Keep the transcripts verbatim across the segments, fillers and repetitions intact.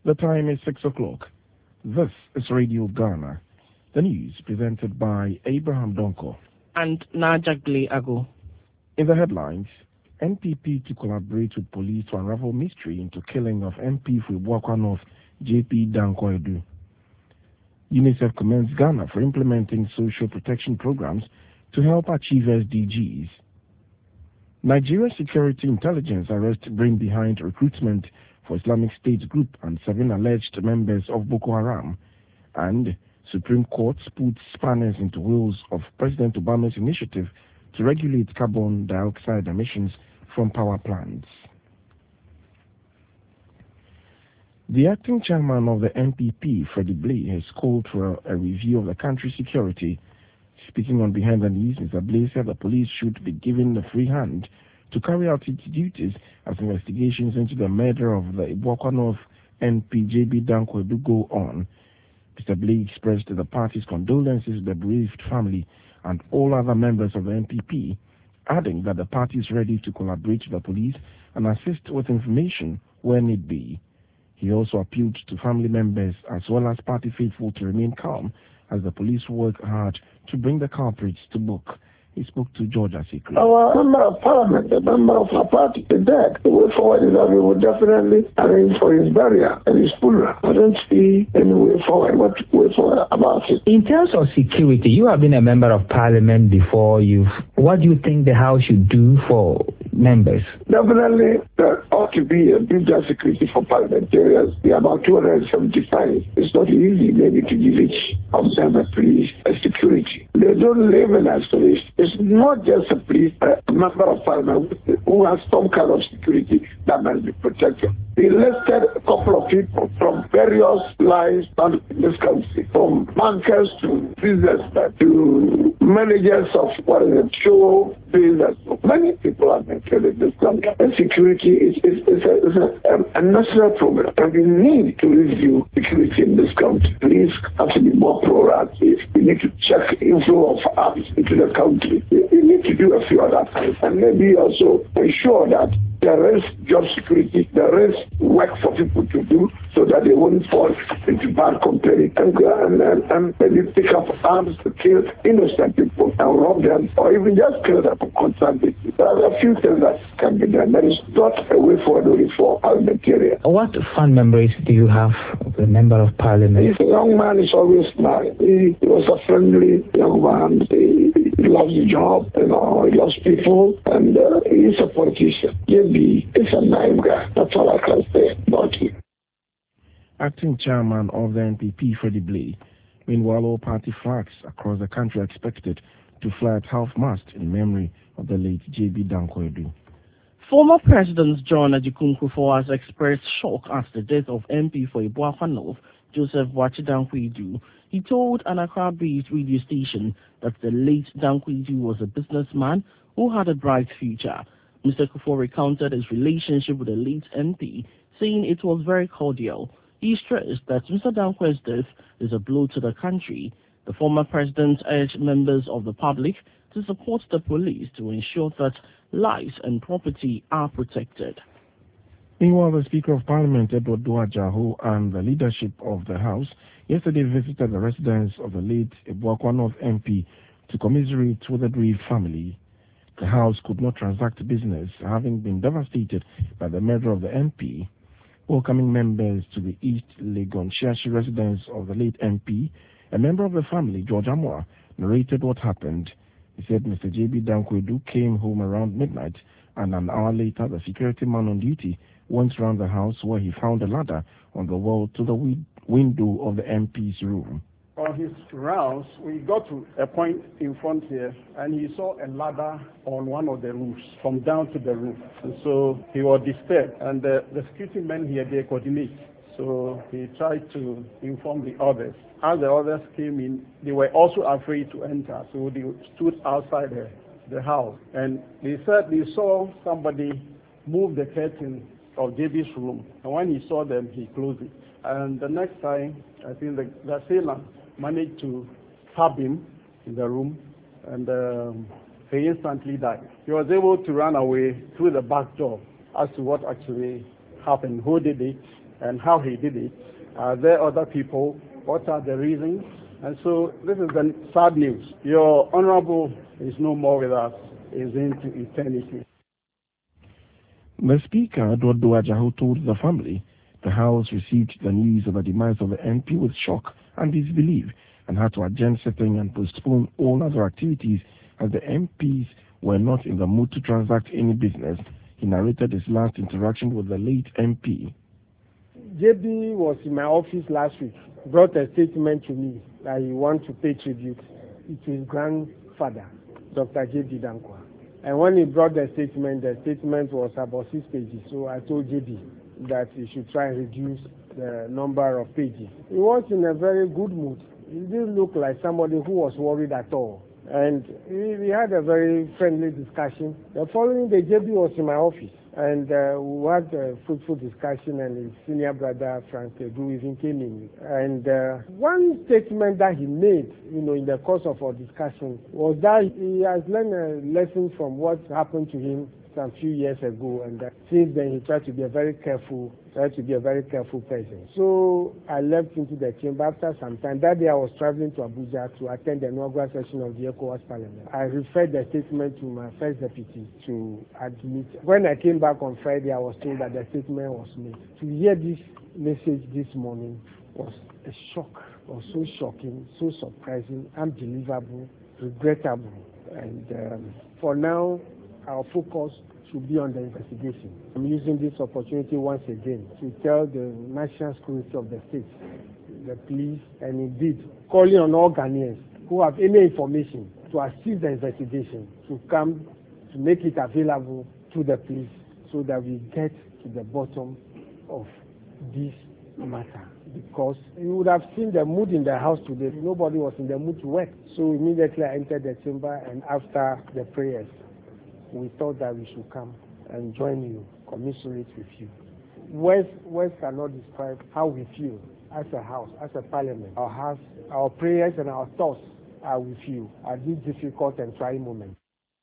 The time is six o'clock. This is Radio Ghana. The news presented by Abraham Donko and Najagle Ago. In the headlines, N P P to collaborate with police to unravel mystery into killing of M P for Ibuakwa North, J P Danko Edu. UNICEF commends Ghana for implementing social protection programs to help achieve S D Gs. Nigerian Security Intelligence arrest brain behind recruitment for Islamic State group and seven alleged members of Boko Haram. And Supreme Court puts spanners into wheels of President Obama's initiative to regulate carbon dioxide emissions from power plants. The acting chairman of the N P P, Freddie Blay, has called for a review of the country's security. Speaking on Behind the News, Mister Blay said the police should be given the free hand to carry out its duties as investigations into the murder of the Ibuakwa North N P J B Danko Edu go on. Mister Blay expressed the party's condolences to the bereaved family and all other members of the N P P, adding that the party is ready to collaborate with the police and assist with information where need be. He also appealed to family members as well as party faithful to remain calm as the police work hard to bring the culprits to book. He spoke to George Asekri. Our member of parliament, the member of our party, is dead. The way forward is that we will definitely arrange for his burial and his funeral. I don't see any way forward. What way forward about it? In terms of security, you have been a member of parliament before. You've. What do you think the House should do for members? Definitely, there ought to be a bigger security for parliamentarians. We are about two hundred seventy-five. It's not easy, maybe, to give each of them a police a security. They don't live in isolation. It's not just a police, a member of parliament who has some kind of security that must be protected. He listed a couple of people from various lines in this country, from bankers to businessmen to managers of what is it, show business. Many people are mentioned in this country. And security is, is, is, a, is a, a national problem. And we need to review security in this country. Police have to be more proactive. We need to check the inflow of arms into the country. We need to do a few other things. And maybe also ensure that there is job security, there is work for people to do so that they won't fall into bad company and, and, and, and maybe pick up arms to kill innocent people and rob them or even just kill them constantly. There are a few things that can be done. That is not a way forward only for parliamentarians. What fond memories do you have of a member of parliament? He's a young man, is always smiling. He, he was a friendly young man. He, he loves the job, you know, he loves people, and uh, he's a politician. Maybe he's a nice guy. That's all I can say about him. Acting chairman of the N P P, Freddie Blay. Meanwhile, all party flags across the country are expected to fly at half-mast in memory of the late J B Danko Edu. Former President John Ajikun Kufuor has expressed shock at the death of M P for Ibuakwa North, Joseph Boachi Danko Edu. He told an Accra-based radio station that the late Danko Edu was a businessman who had a bright future. Mister Kufuor recounted his relationship with the late M P, saying it was very cordial. He stressed that Mister Danko's death is a blow to the country. The former president urged members of the public to support the police to ensure that lives and property are protected. Meanwhile, the Speaker of Parliament, Edward Duajaho, and the leadership of the House yesterday visited the residence of the late Ibuakwa North M P to commiserate with the bereaved family. The House could not transact business, having been devastated by the murder of the M P. Welcoming members to the East Legon Shiashi residence of the late M P, a member of the family, George Amwa, narrated what happened. He said Mister J B Danko Edu came home around midnight, and an hour later, the security man on duty went round the house where he found a ladder on the wall to the wi window of the M P's room. On his rounds, we got to a point in front here, and he saw a ladder on one of the roofs, from down to the roof. And so he was disturbed, and the, the security men here, they coordinate. So he tried to inform the others. As the others came in, they were also afraid to enter, so they stood outside the, the house. And they said they saw somebody move the curtain of J B's room, and when he saw them, he closed it. And the next time, I think the, the assailant managed to stab him in the room, and um, he instantly died. He was able to run away through the back door. As to what actually happened, who did it, and how he did it. Are there other people? What are the reasons? And so this is the sad news. Your Honorable is no more with us, is into eternity. The Speaker, Edward Duajaho, told the family the House received the news of the demise of the M P with shock and disbelief and had to adjourn sitting and postpone all other activities as the M Ps were not in the mood to transact any business. He narrated his last interaction with the late M P. J B was in my office last week, brought a statement to me that he wants to pay tribute to his grandfather, Doctor J B Dankwa. And when he brought the statement, the statement was about six pages. So I told J B that he should try and reduce the number of pages. He was in a very good mood. He didn't look like somebody who was worried at all. And we, we had a very friendly discussion. The following day, J B was in my office. And uh, we had a fruitful discussion, and his senior brother, Frank Edu, even came in. And uh, one statement that he made, you know, in the course of our discussion was that he has learned a lesson from what happened to him some few years ago, and uh, since then he tried to be a very careful, tried to be a very careful person. So I left into the chamber after some time. That day I was traveling to Abuja to attend the inaugural session of the ECOWAS Parliament. I referred the statement to my first deputy to admit. When I came back on Friday, I was told that the statement was made. To hear this message this morning was a shock, was so shocking, so surprising, unbelievable, regrettable. And um, for now, our focus should be on the investigation. I'm using this opportunity once again to tell the national security of the state, the police, and indeed calling on all Ghanaians who have any information to assist the investigation to come to make it available to the police so that we get to the bottom of this matter. Because you would have seen the mood in the house today. Nobody was in the mood to work. So immediately I entered the chamber, and after the prayers, we thought that we should come and join you, commiserate with you. Words, words cannot describe how we feel as a house, as a parliament. Our house, our prayers and our thoughts are with you at this difficult and trying moment.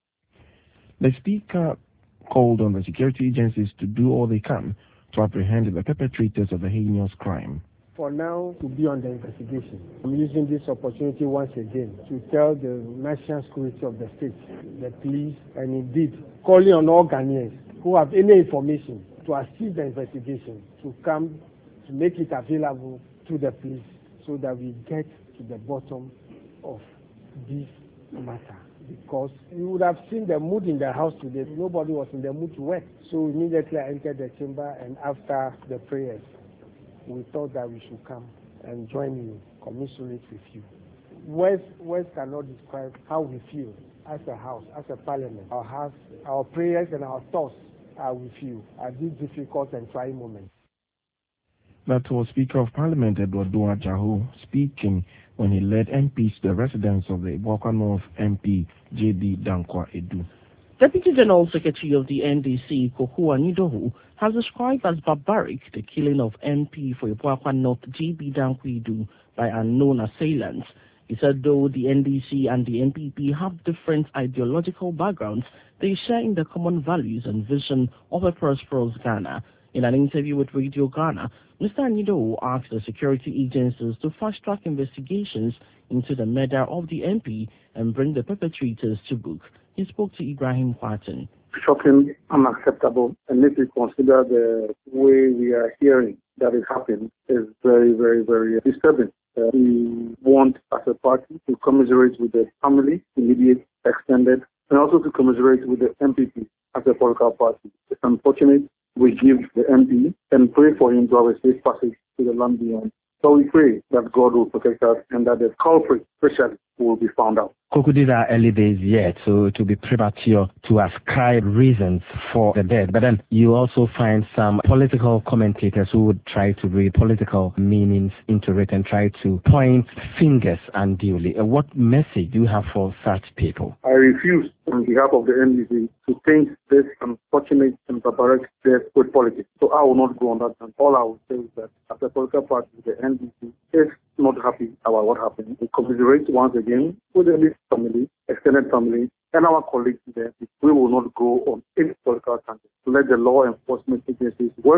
The Speaker called on the security agencies to do all they can to apprehend the perpetrators of the heinous crime. For now, to be on the investigation. I'm using this opportunity once again to tell the national security of the state, the police, and indeed calling on all Ghanaians who have any information to assist the investigation to come to make it available to the police so that we get to the bottom of this matter. Because you would have seen the mood in the house today. Nobody was in the mood to work. So immediately I entered the chamber, and after the prayers, we thought that we should come and join you, commiserate with you. Words, words cannot describe how we feel as a house, as a parliament. Our house, our prayers and our thoughts are with you at this difficult and trying moment. That was Speaker of Parliament Edward Duajaho speaking when he led M Ps to the residence of the Iboakwa North M P J B Dankwa Edu. Deputy General Secretary of the N D C, Kokua Nidohu, has described as barbaric the killing of M P for Iboakwa North J B Dankwa Edu by unknown assailants. He said though the N D C and the N P P have different ideological backgrounds, they share in the common values and vision of a prosperous Ghana. In an interview with Radio Ghana, Mister Nidohu asked the security agencies to fast-track investigations into the murder of the M P and bring the perpetrators to book. He spoke to Ibrahim Quatin. Shocking, unacceptable, and if we consider the way we are hearing that it happened, is very, very, very disturbing. Uh, we want, as a party, to commiserate with the family, immediate, extended, and also to commiserate with the M P P as a political party. It's unfortunate. We give the M P and pray for him to have a safe passage to the land beyond. So we pray that God will protect us and that the culprit, especially, will be found out. Koku, these are early days yet, so it will be premature to ascribe reasons for the death. But then you also find some political commentators who would try to read political meanings into it and try to point fingers unduly. What message do you have for such people? I refuse, on behalf of the N D C, to paint this unfortunate and barbaric death with politics. So I will not go on that. And all I will say is that as a political party, the N D C is not happy about what happened. We commiserate once again with the family, extended family, and our colleagues there. We will not go on any political tangent. Let the law enforcement agencies work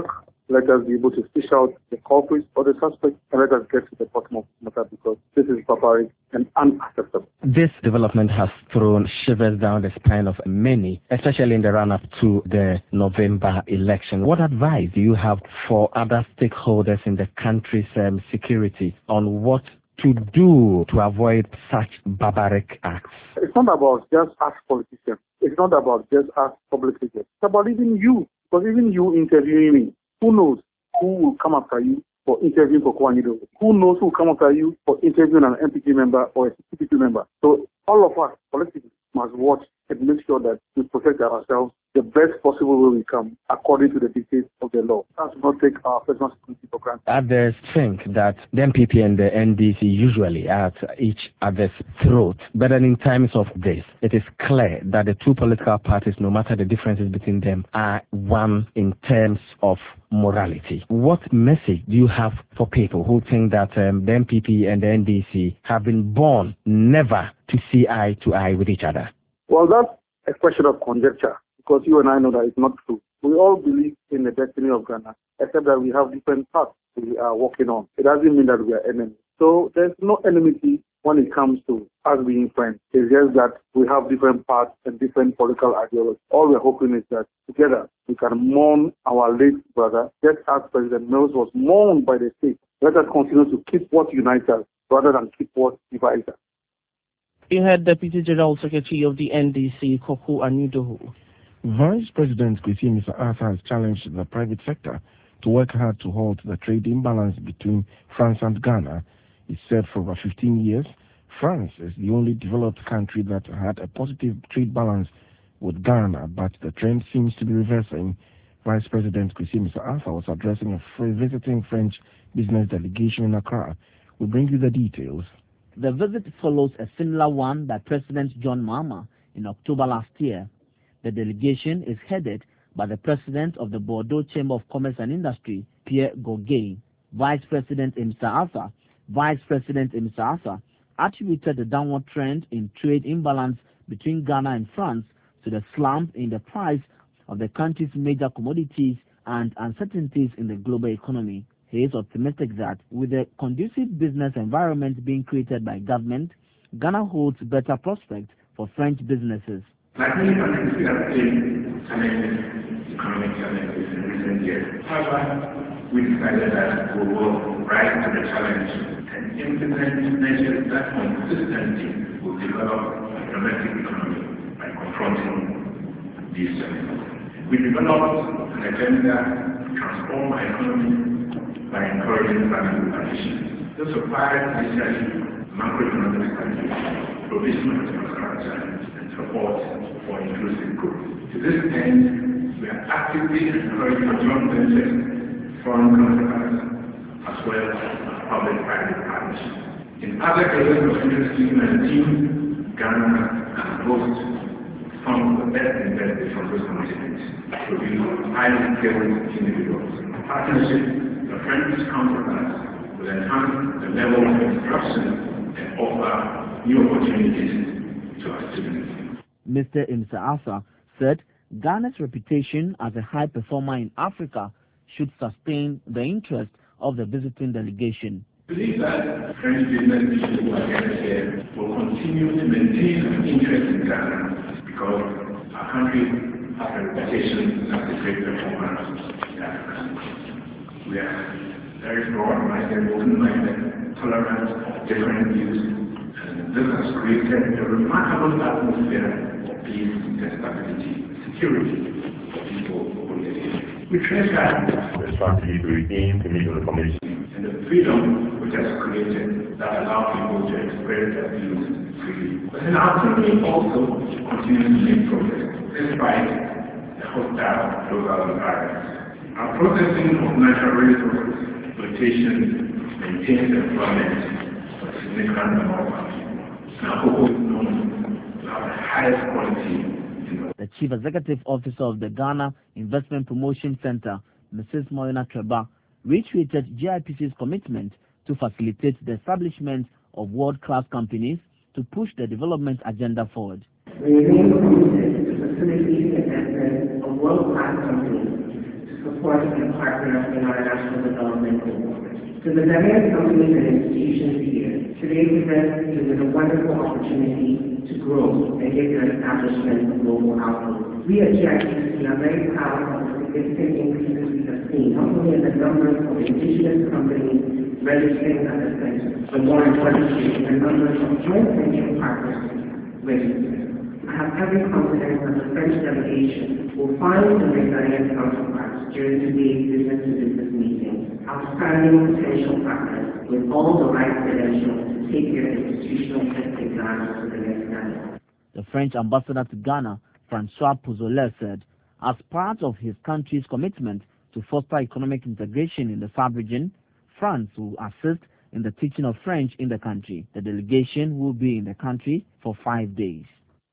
Let us be able to fish out the culprits or the suspects and let us get to the bottom of the matter, because this is barbaric and unacceptable. This development has thrown shivers down the spine of many, especially in the run-up to the November election. What advice do you have for other stakeholders in the country's um, security on what to do to avoid such barbaric acts? It's not about just us politicians. It's not about just us public figures. It's about even you, because even you interviewing me, who knows who will come after you for interviewing for Kwanido? Who knows who will come after you for interviewing an M P P member or a C P P member? So all of us collectively must watch and make sure that we protect ourselves the best possible way we can, according to the dictates of the law. Let's not take our personal security for granted. Others think that the M P P and the N D C usually are at each other's throat. But then in times of this, it is clear that the two political parties, no matter the differences between them, are one in terms of morality. What message do you have for people who think that um, the M P P and the N D C have been born never to see eye to eye with each other? Well, that's a question of conjecture, because you and I know that it's not true. We all believe in the destiny of Ghana, except that we have different paths we are working on. It doesn't mean that we are enemies. So there's no enmity when it comes to us being friends. It's just that we have different paths and different political ideologies. All we're hoping is that together we can mourn our late brother, just as President Mills was mourned by the state. Let us continue to keep what unites us rather than keep what divides us. You had Deputy General Secretary of the N D C, Koku Anudoho. Vice President Kwesi Mensah-Arthur has challenged the private sector to work hard to halt the trade imbalance between France and Ghana. He said for over fifteen years, France is the only developed country that had a positive trade balance with Ghana, but the trend seems to be reversing. Vice President Kwesi Mensah-Arthur was addressing a visiting French business delegation in Accra. We'll bring you the details. The visit follows a similar one by President John Mahama in October last year. The delegation is headed by the President of the Bordeaux Chamber of Commerce and Industry, Pierre Goguet. Vice President Mensah-Arthur, Vice President Mensah-Arthur attributed the downward trend in trade imbalance between Ghana and France to the slump in the price of the country's major commodities and uncertainties in the global economy. He is optimistic that with the conducive business environment being created by government, Ghana holds better prospects for French businesses. Like many countries, we have faced challenges, economic challenges in recent years. However, we decided that we will rise to the challenge and implement measures that consistently will develop a domestic economy by confronting these challenges. We developed an agenda to transform our economy by encouraging value addition. This requires initially macroeconomic strategy, provision of infrastructure, and support for inclusive growth. To this end, we are actively encouraging joint ventures, foreign counterparts, as well as public-private partnerships. In other areas of industry and team, Ghana can boast some of the best investors from those continents, producing highly skilled individuals. Partnerships the French counterparts will enhance the level of instruction and offer new opportunities to our students. Mister Mensah-Arthur said Ghana's reputation as a high performer in Africa should sustain the interest of the visiting delegation. I believe that French business people who are gathered here will continue to maintain an interest in Ghana because our country has a reputation as a great performer in Africa. We are very broad-minded, open-minded, tolerant of different views, and this has created a remarkable atmosphere of peace and stability, security for people who live here. We treasure the strategy to regain political information and the freedom which has created that allows people to express their views freely. But in our country also continues to make progress despite the hostile global environment. Our processing of natural resources, exploitation, maintains employment for a significant number of our people. Our people is known to have the highest quality in the The Chief Executive Officer of the Ghana Investment Promotion Center, Missus Moyona Treba, reiterated G I P C's commitment to facilitate the establishment of world-class companies to push the development agenda forward. We remain committed to facilitating the investment of world-class companies to support support and partner in our national development goals. To the Ghanaian companies and institutions here, today presents you with a wonderful opportunity to grow and get your establishment a global outlook. We at G I C C are very proud of the significant increases we have seen, not only in the numbers of indigenous companies registering at the center, but more importantly, the numbers of joint venture partners registering. I have every confidence that the French delegation will find in their Ghanaian counterparts during today's business-to-business meeting outstanding potential partners with all the right credentials to take their institutional testing Ghana to the next level. The French ambassador to Ghana, Francois Pouzolet, said, as part of his country's commitment to foster economic integration in the sub-region, France will assist in the teaching of French in the country. The delegation will be in the country for five days.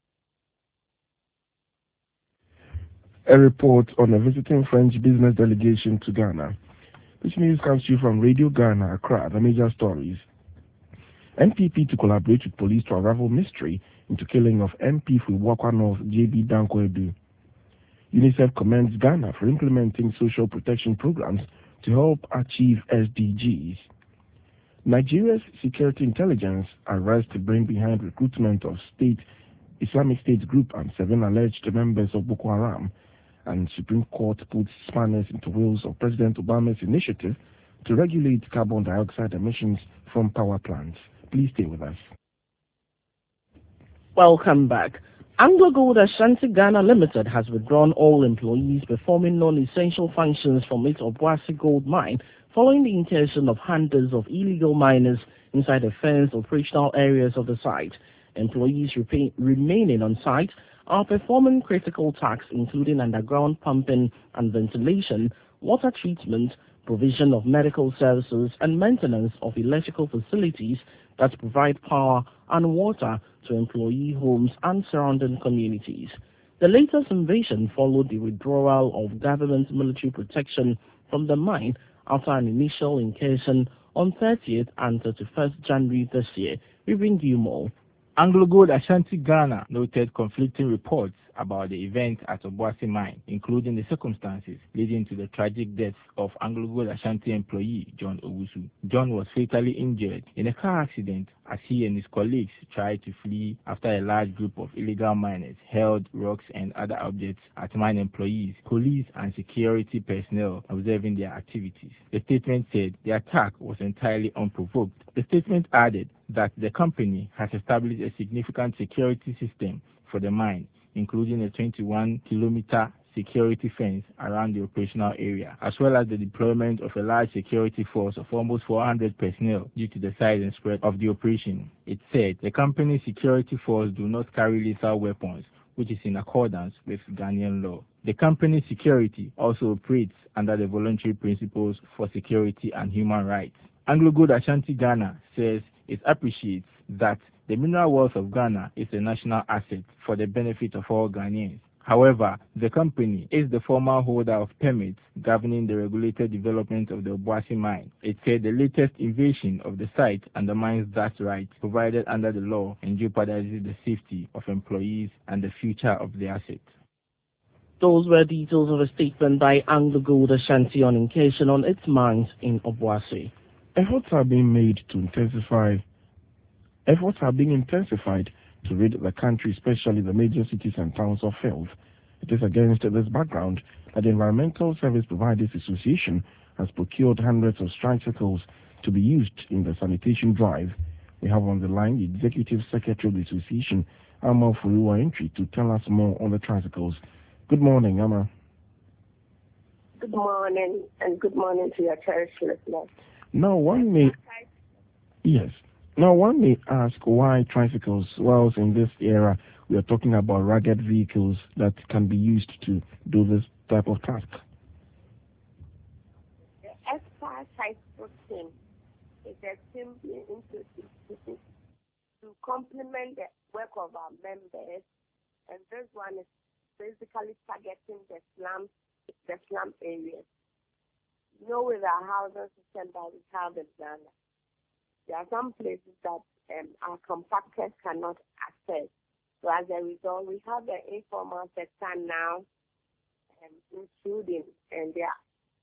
A report on a visiting French business delegation to Ghana. This news comes to you from Radio Ghana, Accra. The major stories. N P P to collaborate with police to unravel mystery into killing of M P for Iboakwa North, J B Danko Edu. UNICEF commends Ghana for implementing social protection programs to help achieve S D Gs. Nigeria's security intelligence arrests the brain behind recruitment of state Islamic State group and seven alleged members of Boko Haram. And Supreme Court puts spanners into wheels of President Obama's initiative to regulate carbon dioxide emissions from power plants. Please stay with us. Welcome back. AngloGold Ashanti Ghana Limited has withdrawn all employees performing non-essential functions from its Obuasi gold mine following the incursion of hundreds of illegal miners inside the fenced operational areas of the site. Employees repay, remaining on site are performing critical tasks including underground pumping and ventilation, water treatment, provision of medical services, and maintenance of electrical facilities that provide power and water to employee homes and surrounding communities. The latest invasion followed the withdrawal of government military protection from the mine after an initial incursion on thirtieth and thirty-first January this year. We bring you more. AngloGold Ashanti Ghana noted conflicting reports about the event at Obuasi mine, including the circumstances leading to the tragic death of AngloGold Ashanti employee John Owusu. John was fatally injured in a car accident as he and his colleagues tried to flee after a large group of illegal miners hurled rocks and other objects at mine employees, police and security personnel observing their activities. The statement said the attack was entirely unprovoked. The statement added that the company has established a significant security system for the mine, including a twenty-one kilometer security fence around the operational area, as well as the deployment of a large security force of almost four hundred personnel due to the size and spread of the operation. It said the company's security force do not carry lethal weapons, which is in accordance with Ghanaian law. The company's security also operates under the voluntary principles for security and human rights. AngloGold Ashanti Ghana says it appreciates that the mineral wealth of Ghana is a national asset for the benefit of all Ghanaians. However, the company is the former holder of permits governing the regulated development of the Obuasi mine. It said the latest invasion of the site undermines that right provided under the law and jeopardizes the safety of employees and the future of the asset. Those were details of a statement by AngloGold Ashanti on incursion on its mines in Obuasi. Efforts are being made to intensify. Efforts are being intensified to rid the country, especially the major cities and towns, of filth. It is against this background that the Environmental Service Providers Association has procured hundreds of tricycles to be used in the sanitation drive. We have on the line the Executive Secretary of the Association, Ama Furiwa Entry, to tell us more on the tricycles. Good morning, Ama. Good morning, and good morning to your cherished listeners. Now, one may, yes. Now, one may ask why tricycles, whilst in this era we are talking about rugged vehicles that can be used to do this type of task. The Expa Tricycle Team is a team being introduced to complement the work of our members, and this one is basically targeting the slums, the slum areas. You know, with our housing system that we have in Ghana, there are some places that um, our compactors cannot access. So as a result, we have the informal sector now um, intruding, and they are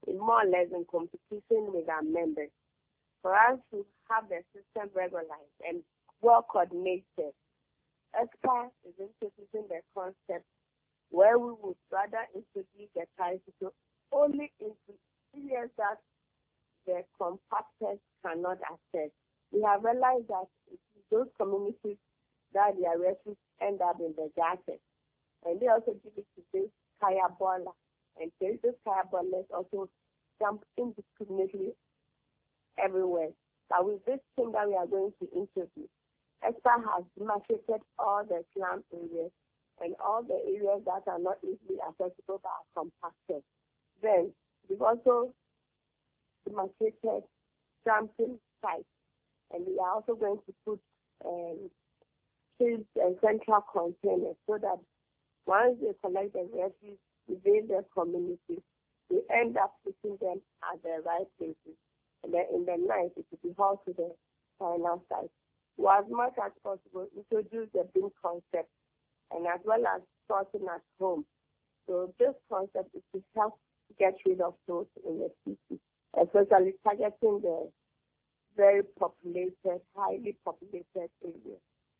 in more or less in competition with our members. For us to have the system regularized and well coordinated, E S P A is introducing the concept where we would rather introduce the tricycle only into areas that the compactors cannot access. We have realized that it's those communities that their refugees end up in the jacket. And they also give it to this kaya baller. And this kaya ballers also jump indiscriminately everywhere. But with this thing that we are going to introduce, E S P A has demarcated all the slum areas and all the areas that are not easily accessible by compactors. Then we've also demarcated dumping sites, and we are also going to put um, fields and central containers so that once they collect the refuse within their communities, we end up putting them at the right places. And then in the night, it will be hauled to the final site. We, as much as possible, introduce the bin concept and as well as sorting at home. So this concept is to help get rid of those in the city, especially targeting the very populated, highly populated areas.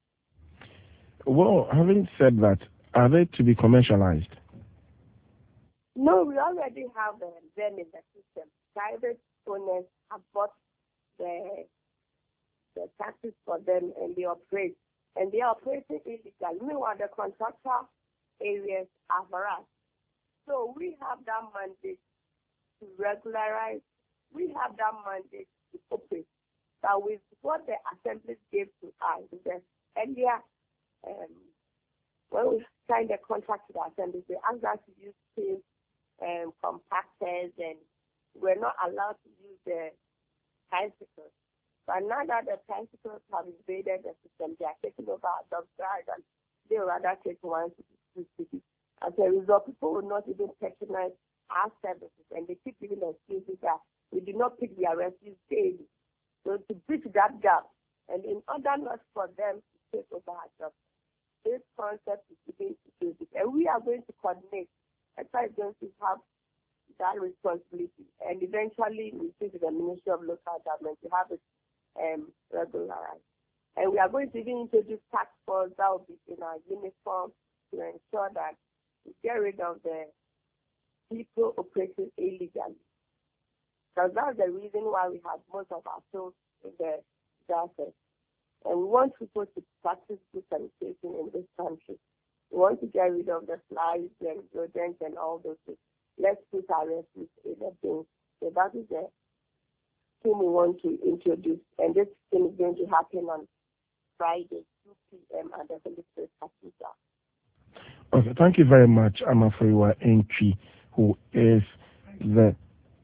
Well, having said that, are they to be commercialized? No, we already have uh, them in the system. Private owners have bought the, the taxis for them and they operate. And they are operating illegally. Meanwhile, the contractor areas are for us. So we have that mandate to regularize. We have that mandate to operate. But with what the assemblies gave to us, the earlier, um, when we signed the contract with the assemblies, they asked us to use teams and compactors, and we're not allowed to use the tricycles. But now that the tricycles have invaded the system, they are taking over our dog drive, and they will rather take one to the city. As a result, people will not even patronize our services, and they keep giving excuses that we do not pick their refuse daily. So to bridge that gap, and in order not for them to take over our jobs, this concept is being introduced, and we are going to coordinate. And try going to have that responsibility, and eventually we see to the Ministry of Local Government to have it um, regularized. And we are going to even introduce task force that will be in our uniform to ensure that we get rid of the people operating illegally. Because that's the reason why we have most of our souls in the jacket. And we want people to practice good sanitation in this country. We want to get rid of the flies and rodents and all those things. Let's put our refuse in the bin. So that is the thing we want to introduce. And this thing is going to happen on Friday, two p m at the Holy Spirit Cathedral. Okay, thank you very much, Amafriwa Entry, who is the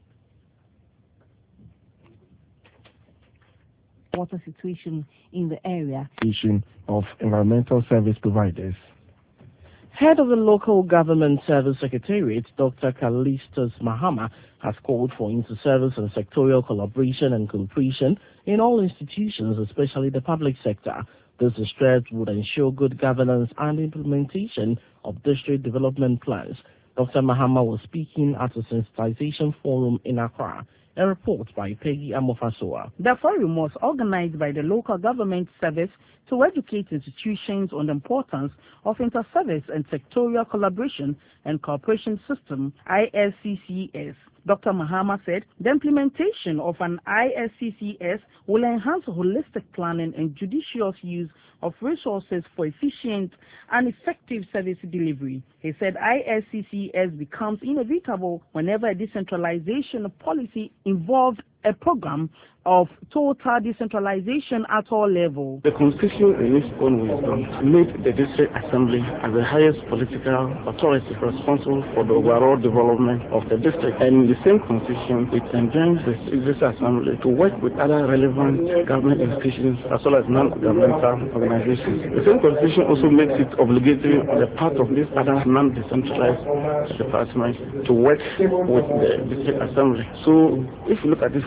water situation in the area of environmental service providers. Head of the Local Government Service Secretariat, Doctor Callistus Mahama, has called for inter-service and sectorial collaboration and cooperation in all institutions, especially the public sector. This stretch would ensure good governance and implementation of district development plans. Doctor Mahama was speaking at a sensitization forum in Accra. A report by Peggy Amofasoa. The forum was organized by the Local Government Service to educate institutions on the importance of inter-service and sectorial collaboration and cooperation system, I S C C S. Doctor Mahama said the implementation of an I S C C S will enhance holistic planning and judicious use of resources for efficient and effective service delivery. He said I S C C S becomes inevitable whenever a decentralization policy involved a program of total decentralization at all levels. The Constitution, in its own wisdom, made the District Assembly as the highest political authority responsible for the overall development of the district. And in the same Constitution, it enjoins the District Assembly to work with other relevant government institutions as well as non-governmental organizations. The same Constitution also makes it obligatory on the part of these other non-decentralized departments to work with the District Assembly. So, if you look at it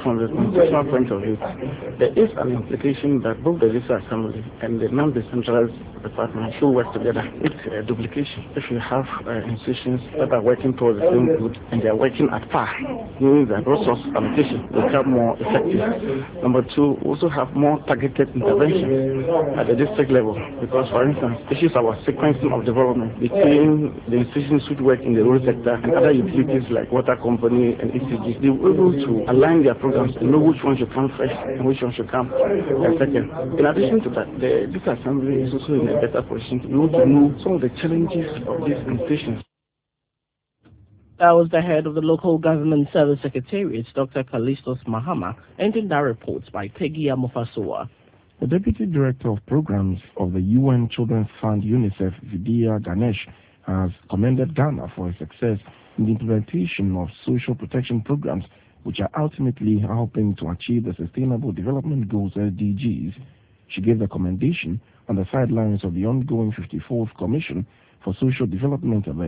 from the constitutional point of view, there is an implication that both the Legislative Assembly and the non-decentralized department should work together. It's a duplication. If you have uh, institutions that are working towards the same good and they are working at par, meaning that resource allocation will become more effective. Number two, also have more targeted intervention at the district level, because, for instance, issues about sequencing of development between the institutions which work in the road sector and other utilities like water company and E C G, they were able to align their programs to know which one should come first and which one should come second. In addition to that, the this assembly is also in a better position to know to know some of the challenges of these institutions. That was the head of the Local Government Service Secretariat, Doctor Callistus Mahama, ending that report by Peggy Amofasoa. The Deputy Director of Programs of the U N Children's Fund UNICEF, Vidya Ganesh, has commended Ghana for its success in the implementation of social protection programs, which are ultimately helping to achieve the Sustainable Development Goals S D Gs. She gave the commendation on the sidelines of the ongoing fifty-fourth Commission for Social Development at the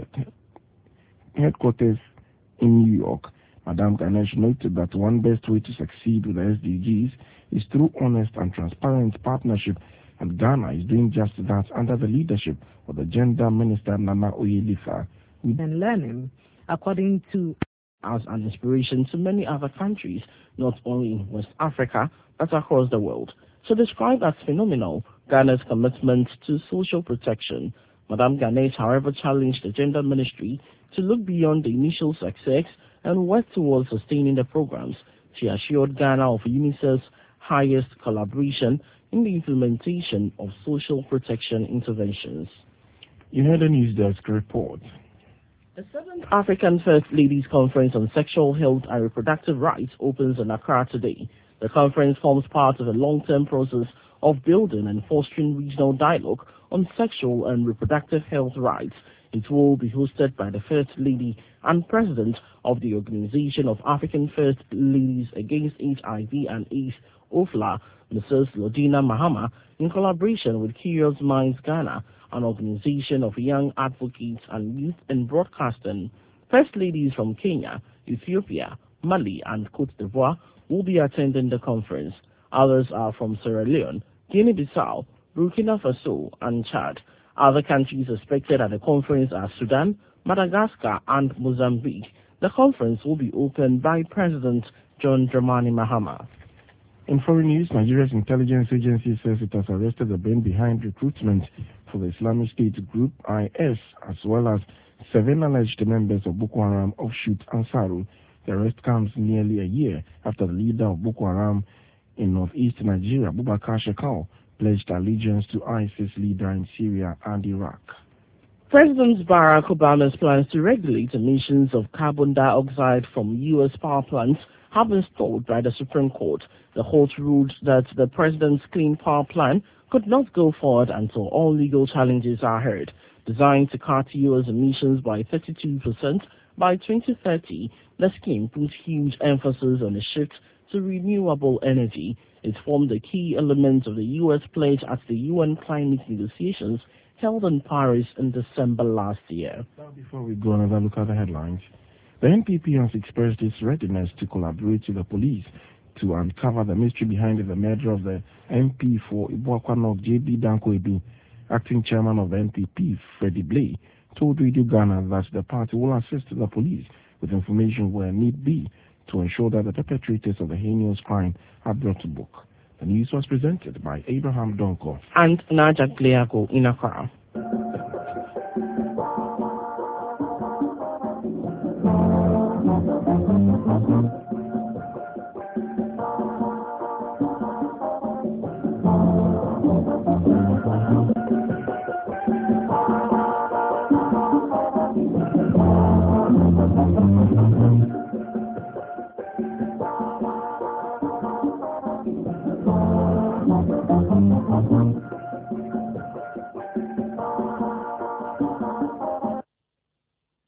headquarters in New York. Madam Ganesh noted that one best way to succeed with the S D Gs is through honest and transparent partnership, and Ghana is doing just that under the leadership of the Gender Minister Nana Oyelifa. And learning, according to as an inspiration to many other countries, not only in West Africa, but across the world. So described as phenomenal, Ghana's commitment to social protection. Madam Ganesh, however, challenged the Gender Ministry to look beyond the initial success and work towards sustaining the programs. She assured Ghana of UNICEF's highest collaboration in the implementation of social protection interventions. You heard a news desk report. The seventh African First Ladies Conference on Sexual Health and Reproductive Rights opens in Accra today. The conference forms part of a long-term process of building and fostering regional dialogue on sexual and reproductive health rights. It will be hosted by the First Lady and President of the Organization of African First Ladies Against H I V and AIDS, O F L A, Missus Lodina Mahama, in collaboration with Curious Minds Ghana, an organization of young advocates and youth in broadcasting. First ladies from Kenya, Ethiopia, Mali, and Cote d'Ivoire will be attending the conference. Others are from Sierra Leone, Guinea-Bissau, Burkina Faso, and Chad. Other countries expected at the conference are Sudan, Madagascar, and Mozambique. The conference will be opened by President John Dramani Mahama. In foreign news, Nigeria's intelligence agency says it has arrested the brain behind recruitment for the Islamic State group I S, as well as seven alleged members of Boko Haram offshoot Ansaru. The arrest comes nearly a year after the leader of Boko Haram in northeast Nigeria, Bubakar Shekau, pledged allegiance to ISIS leader in Syria and Iraq. President Barack Obama's plans to regulate emissions of carbon dioxide from U S power plants have been stalled by the Supreme Court. The court ruled that the president's Clean Power Plan could not go forward until all legal challenges are heard. Designed to cut U S emissions by thirty-two percent by twenty thirty, the scheme puts huge emphasis on a shift to renewable energy. It formed a key element of the U S pledge at the U N climate negotiations held in Paris in December last year. Now, before we go another look at the headlines, the N P P has expressed its readiness to collaborate with the police to uncover the mystery behind the murder of the M P for Ibuakwa North, J B Danko Edu. Acting chairman of the N P P, Freddie Blay, told Radio Ghana that the party will assist the police with information where need be to ensure that the perpetrators of the heinous crime are brought to book. The news was presented by Abraham Donko and Naja Gliago in Accra.